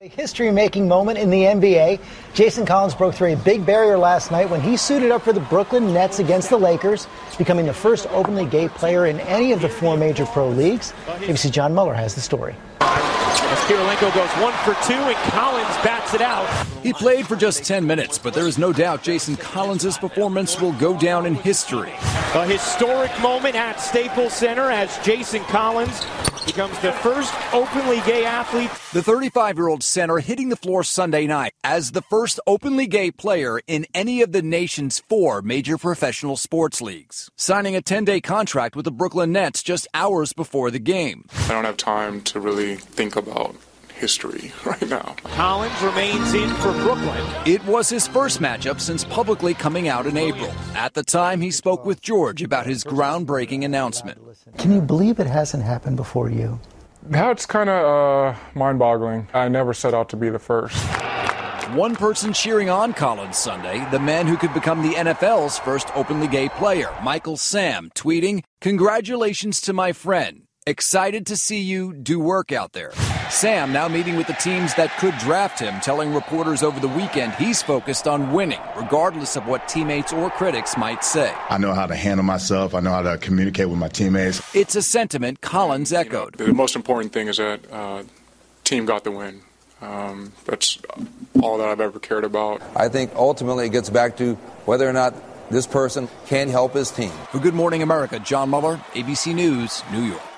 History-making moment in the NBA. Jason Collins broke through a big barrier last night when he suited up for the Brooklyn Nets against the Lakers, becoming the first openly gay player in any of the 4 major pro leagues. ABC John Muller has the story. As Kirilenko goes 1 for 2 and Collins bats it out. He played for just 10 minutes, but there is no doubt Jason Collins' performance will go down in history. A historic moment at Staples Center as Jason Collins becomes the first openly gay athlete. The 35-year-old center hitting the floor Sunday night as the first openly gay player in any of the nation's 4 major professional sports leagues, signing a 10-day contract with the Brooklyn Nets just hours before the game. I don't have time to really think about history right now. Collins remains in for Brooklyn. It was his first matchup since publicly coming out in April. At the time, he spoke with George about his groundbreaking announcement. Can you believe it hasn't happened before you? That's kind of mind-boggling. I never set out to be the first. One person cheering on Collins Sunday, the man who could become the NFL's first openly gay player, Michael Sam, tweeting, "Congratulations to my friend. Excited to see you do work out there." Sam now meeting with the teams that could draft him, telling reporters over the weekend he's focused on winning, regardless of what teammates or critics might say. I know how to handle myself. I know how to communicate with my teammates. It's a sentiment Collins echoed. The most important thing is that team got the win. That's all that I've ever cared about. I think ultimately it gets back to whether or not this person can help his team. For Good Morning America, John Muller, ABC News, New York.